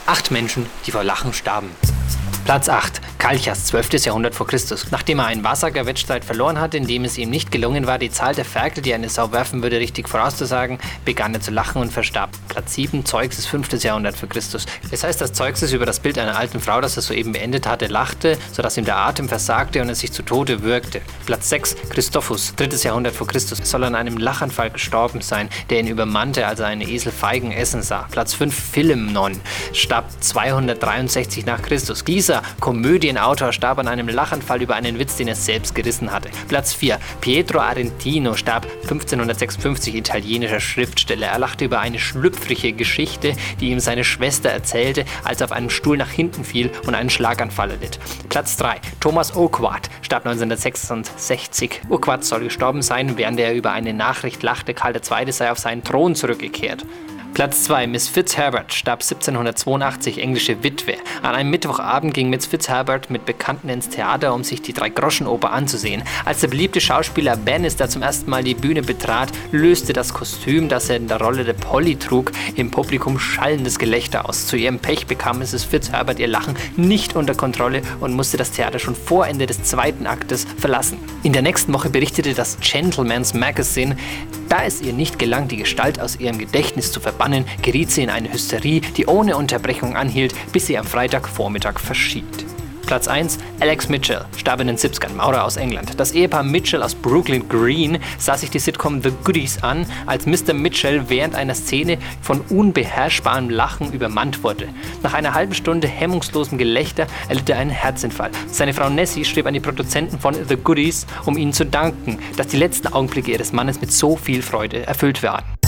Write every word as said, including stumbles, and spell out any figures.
Acht Menschen, die vor Lachen starben. Platz acht. Kalchas, zwölftes Jahrhundert vor Christus. Nachdem er einen Wahrsagerwettstreit verloren hatte, in dem es ihm nicht gelungen war, die Zahl der Ferkel, die eine Sau werfen würde, richtig vorauszusagen, begann er zu lachen und verstarb. Platz sieben. Zeuxis, fünftes Jahrhundert vor Christus. Es heißt, dass Zeuxis über das Bild einer alten Frau, das er soeben beendet hatte, lachte, sodass ihm der Atem versagte und er sich zu Tode würgte. Platz sechs. Christophus, drittes Jahrhundert vor Christus. Soll an einem Lachanfall gestorben sein, der ihn übermannte, als er einen Esel Feigen essen sah. Platz fünf. Philemon, starb zweihundertdreiundsechzig nach Christus. Dieser Komödienautor starb an einem Lachanfall über einen Witz, den er selbst gerissen hatte. Platz vier. Pietro Arentino starb fünfzehnhundertsechsundfünfzig, italienischer Schriftsteller. Er lachte über eine schlüpfrige Geschichte, die ihm seine Schwester erzählte, als er auf einem Stuhl nach hinten fiel und einen Schlaganfall erlitt. Platz drei. Thomas Urquhart starb neunzehnhundertsechsundsechzig. Urquhart soll gestorben sein, während er über eine Nachricht lachte, Karl der Zweite sei auf seinen Thron zurückgekehrt. Platz zwei. Miss Fitzherbert starb siebzehnhundertzweiundachtzig, englische Witwe. An einem Mittwochabend ging Miss Fitzherbert mit Bekannten ins Theater, um sich die Drei-Groschen-Oper anzusehen. Als der beliebte Schauspieler Bannister zum ersten Mal die Bühne betrat, löste das Kostüm, das er in der Rolle der Polly trug, im Publikum schallendes Gelächter aus. Zu ihrem Pech bekam Misses Fitzherbert ihr Lachen nicht unter Kontrolle und musste das Theater schon vor Ende des zweiten Aktes verlassen. In der nächsten Woche berichtete das Gentleman's Magazine, da es ihr nicht gelang, die Gestalt aus ihrem Gedächtnis zu verbannen, geriet sie in eine Hysterie, die ohne Unterbrechung anhielt, bis sie am Freitagvormittag verschied. Platz eins. Alex Mitchell, starb in den siebzigern, Maurer aus England. Das Ehepaar Mitchell aus Brooklyn Green sah sich die Sitcom The Goodies an, als Mister Mitchell während einer Szene von unbeherrschbarem Lachen übermannt wurde. Nach einer halben Stunde hemmungslosem Gelächter erlitt er einen Herzinfarkt. Seine Frau Nessie schrieb an die Produzenten von The Goodies, um ihnen zu danken, dass die letzten Augenblicke ihres Mannes mit so viel Freude erfüllt waren.